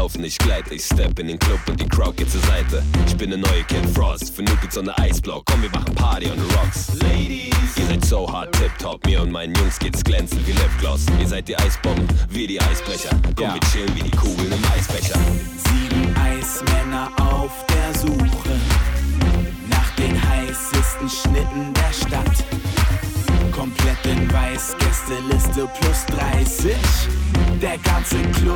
laufen, ich gleite, ich step in den Club und die Crowd geht zur Seite. Ich bin der neue Kid Frost, vernutet so eine Eisblock. Komm, wir machen Party on the Rocks. Ladies, ihr seid so hart tipptopp, mir und meinen Jungs geht's glänzend wie Lipgloss. Ihr seid die Eisbomben, wir die Eisbrecher. Komm, wir chillen wie die Kugeln im Eisbecher. 7 Eismänner auf der Suche nach den heißesten Schnitten der Stadt. Komplett in Weiß, Gästeliste plus 30. Der ganze Club